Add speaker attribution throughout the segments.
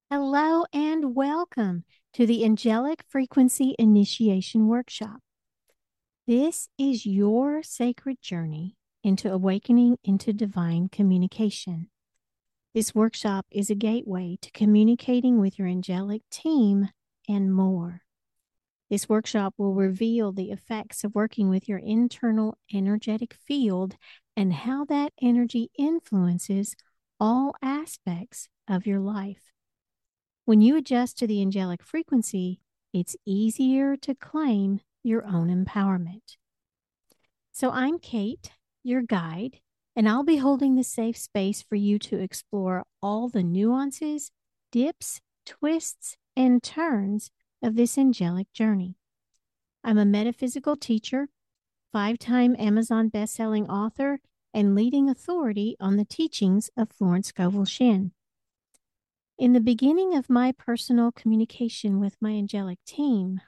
Speaker 1: Hello and welcome to the Angelic Frequency Initiation Workshop. This is your sacred journey into awakening into divine communication. This workshop is a gateway to communicating with your angelic team and more. This workshop will reveal the effects of working with your internal energetic field and how that energy influences all aspects of your life. When you adjust to the angelic frequency, it's easier to claim your own empowerment. So I'm Kate, your guide, and I'll be holding the safe space for you to explore all the nuances, dips, twists, and turns of this angelic journey. I'm a metaphysical teacher, 5-time Amazon bestselling author, and leading authority on the teachings of Florence Scovel Shinn. In the beginning of my personal communication with my angelic team,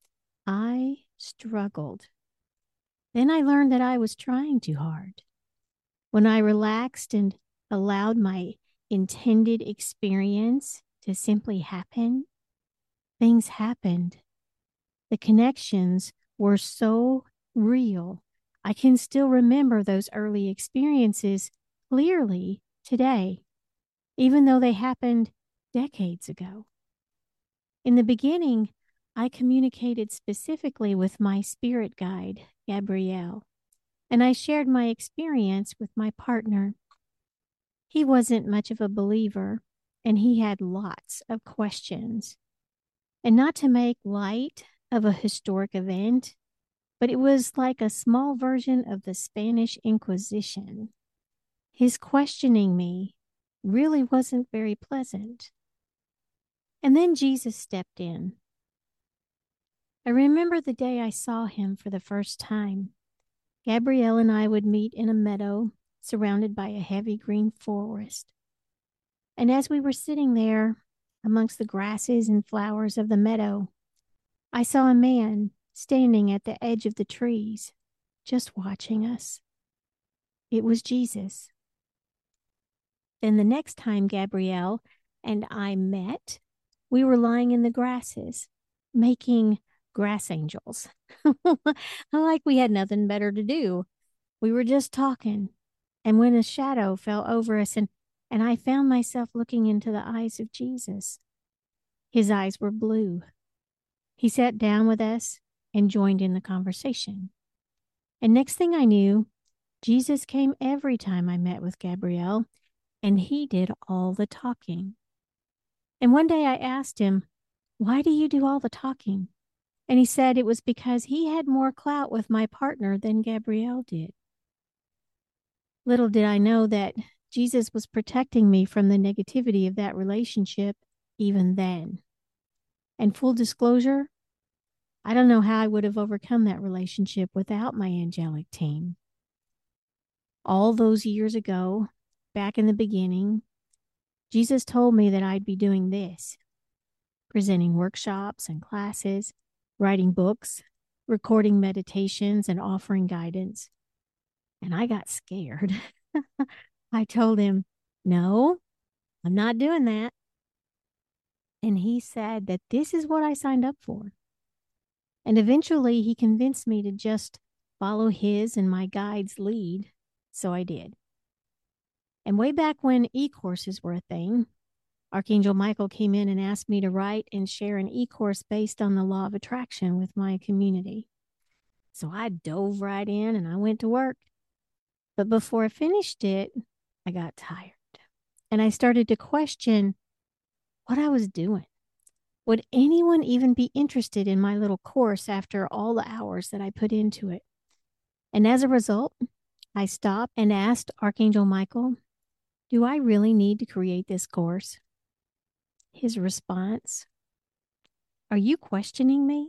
Speaker 1: I struggled. Then I learned that I was trying too hard. When I relaxed and allowed my intended experience to simply happen, things happened. The connections were so real. I can still remember those early experiences clearly today, even though they happened decades ago. In the beginning, I communicated specifically with my spirit guide, Gabrielle, and I shared my experience with my partner. He wasn't much of a believer, and he had lots of questions. And not to make light of a historic event, but it was like a small version of the Spanish Inquisition. His questioning me really wasn't very pleasant. And then Jesus stepped in. I remember the day I saw him for the first time. Gabrielle and I would meet in a meadow surrounded by a heavy green forest. And as we were sitting there amongst the grasses and flowers of the meadow, I saw a man standing at the edge of the trees, just watching us. It was Jesus. Then the next time Gabrielle and I met, we were lying in the grasses, making grass angels. Like we had nothing better to do. We were just talking. And when a shadow fell over us, and I found myself looking into the eyes of Jesus, his eyes were blue. He sat down with us and joined in the conversation. And next thing I knew, Jesus came every time I met with Gabrielle, and he did all the talking. And one day I asked him, "Why do you do all the talking?" And he said it was because he had more clout with my partner than Gabrielle did. Little did I know that Jesus was protecting me from the negativity of that relationship even then. And full disclosure, I don't know how I would have overcome that relationship without my angelic team. All those years ago, back in the beginning, Jesus told me that I'd be doing this: presenting workshops and classes, writing books, recording meditations, and offering guidance. And I got scared. I told him, "No, I'm not doing that." And he said that this is what I signed up for. And eventually he convinced me to just follow his and my guide's lead. So I did. And way back when e-courses were a thing, Archangel Michael came in and asked me to write and share an e-course based on the law of attraction with my community. So I dove right in and I went to work. But before I finished it, I got tired. And I started to question what I was doing. Would anyone even be interested in my little course after all the hours that I put into it? And as a result, I stopped and asked Archangel Michael, "Do I really need to create this course?" His response, "Are you questioning me?"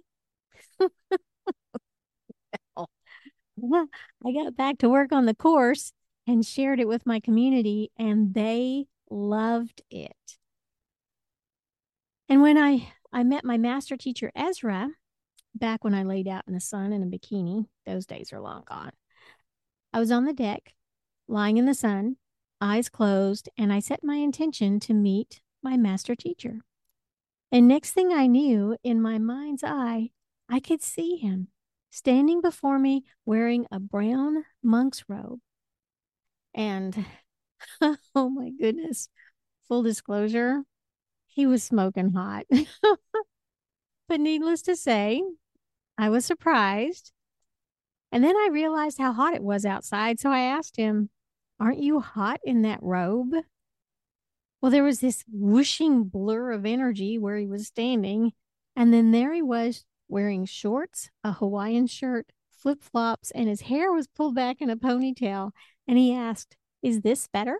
Speaker 1: Well, I got back to work on the course and shared it with my community, and they loved it. And when I met my master teacher, Ezra, back when I laid out in the sun in a bikini, those days are long gone. I was on the deck, lying in the sun, eyes closed, and I set my intention to meet my master teacher. And next thing I knew, in my mind's eye, I could see him standing before me wearing a brown monk's robe. And oh my goodness, full disclosure, he was smoking hot. But needless to say, I was surprised. And then I realized how hot it was outside. So I asked him, "Aren't you hot in that robe?" Well, there was this whooshing blur of energy where he was standing. And then there he was wearing shorts, a Hawaiian shirt, flip flops, and his hair was pulled back in a ponytail. And he asked, "Is this better?"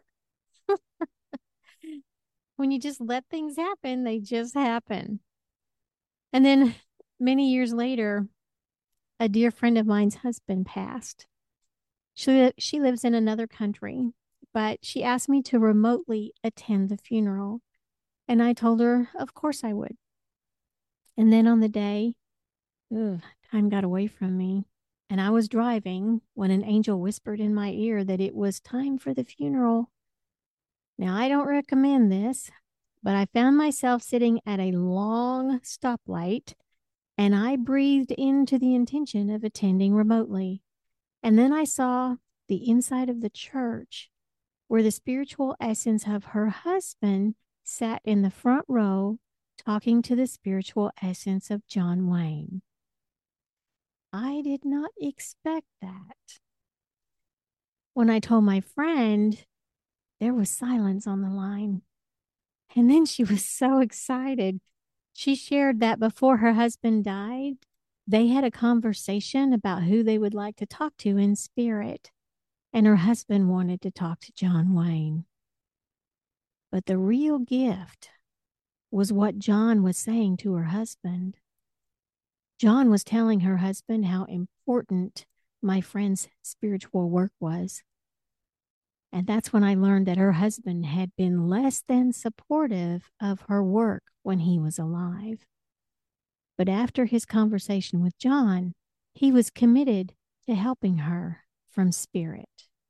Speaker 1: When you just let things happen, they just happen. And then many years later, a dear friend of mine's husband passed. She lives in another country, but she asked me to remotely attend the funeral. And I told her, of course I would. And then on the day, time got away from me. And I was driving when an angel whispered in my ear that it was time for the funeral. Now, I don't recommend this, but I found myself sitting at a long stoplight and I breathed into the intention of attending remotely. And then I saw the inside of the church where the spiritual essence of her husband sat in the front row talking to the spiritual essence of John Wayne. I did not expect that. When I told my friend, there was silence on the line. And then she was so excited. She shared that before her husband died, they had a conversation about who they would like to talk to in spirit. And her husband wanted to talk to John Wayne. But the real gift was what John was saying to her husband. John was telling her husband how important my friend's spiritual work was. And that's when I learned that her husband had been less than supportive of her work when he was alive. But after his conversation with John, he was committed to helping her from spirit.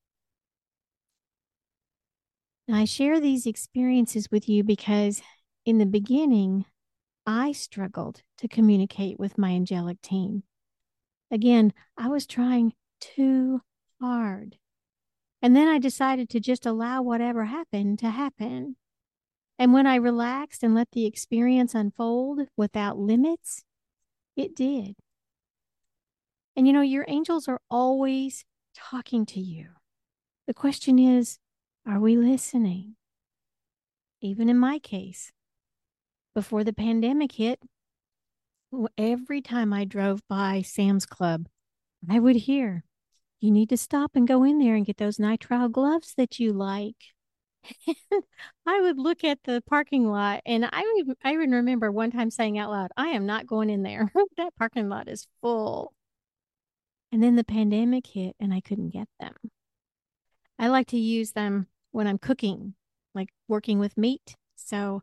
Speaker 1: Now, I share these experiences with you because in the beginning, I struggled to communicate with my angelic team. Again, I was trying too hard. And then I decided to just allow whatever happened to happen. And when I relaxed and let the experience unfold without limits, it did. And your angels are always talking to you. The question is, are we listening? Even in my case, before the pandemic hit, every time I drove by Sam's Club, I would hear, "You need to stop and go in there and get those nitrile gloves that you like." I would look at the parking lot and I even remember one time saying out loud, "I am not going in there. That parking lot is full." And then the pandemic hit and I couldn't get them. I like to use them when I'm cooking, like working with meat. So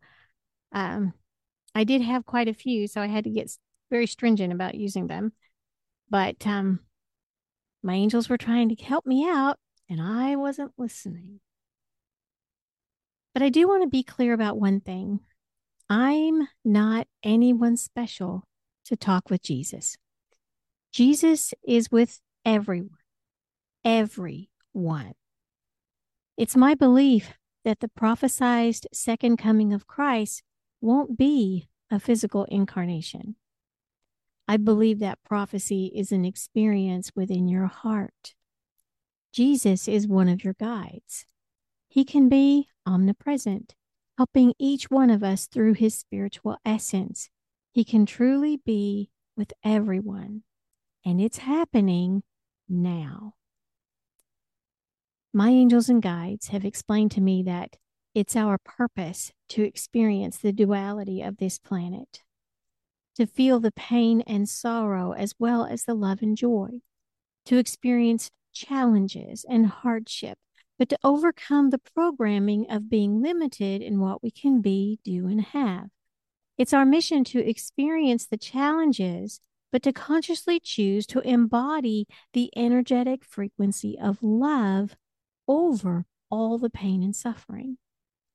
Speaker 1: I did have quite a few, so I had to get very stringent about using them. But my angels were trying to help me out and I wasn't listening. But I do want to be clear about one thing. I'm not anyone special to talk with Jesus. Jesus is with everyone, everyone. It's my belief that the prophesied second coming of Christ won't be a physical incarnation. I believe that prophecy is an experience within your heart. Jesus is one of your guides. He can be omnipresent, helping each one of us through his spiritual essence. He can truly be with everyone, and it's happening now. My angels and guides have explained to me that it's our purpose to experience the duality of this planet, to feel the pain and sorrow as well as the love and joy, to experience challenges and hardship, but to overcome the programming of being limited in what we can be, do, and have. It's our mission to experience the challenges, but to consciously choose to embody the energetic frequency of love over all the pain and suffering.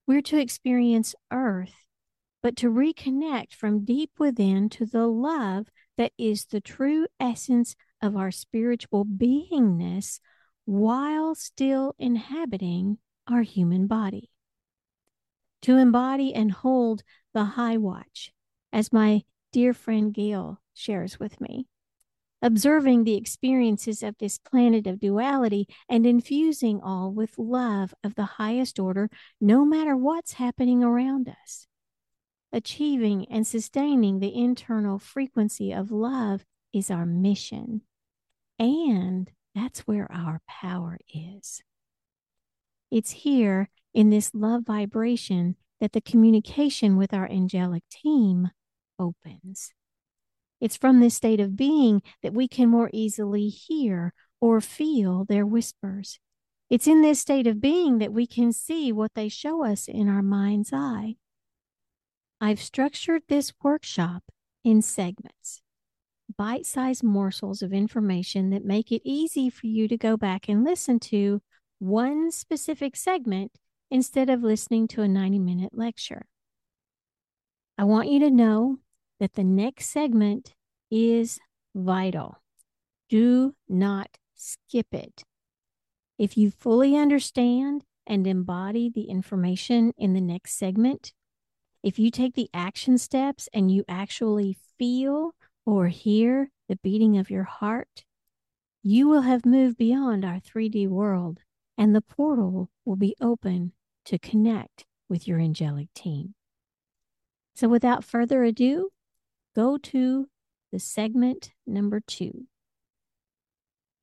Speaker 1: We're to experience earth, but to reconnect from deep within to the love that is the true essence of our spiritual beingness while still inhabiting our human body. To embody and hold the high watch, as my dear friend Gail shares with me, observing the experiences of this planet of duality and infusing all with love of the highest order, no matter what's happening around us. Achieving and sustaining the internal frequency of love is our mission. And that's where our power is. It's here in this love vibration that the communication with our angelic team opens. It's from this state of being that we can more easily hear or feel their whispers. It's in this state of being that we can see what they show us in our mind's eye. I've structured this workshop in segments, bite-sized morsels of information that make it easy for you to go back and listen to one specific segment instead of listening to a 90-minute lecture. I want you to know that the next segment is vital. Do not skip it. If you fully understand and embody the information in the next segment, if you take the action steps and you actually feel or hear the beating of your heart, you will have moved beyond our 3D world and the portal will be open to connect with your angelic team. So without further ado, go to the segment number 2.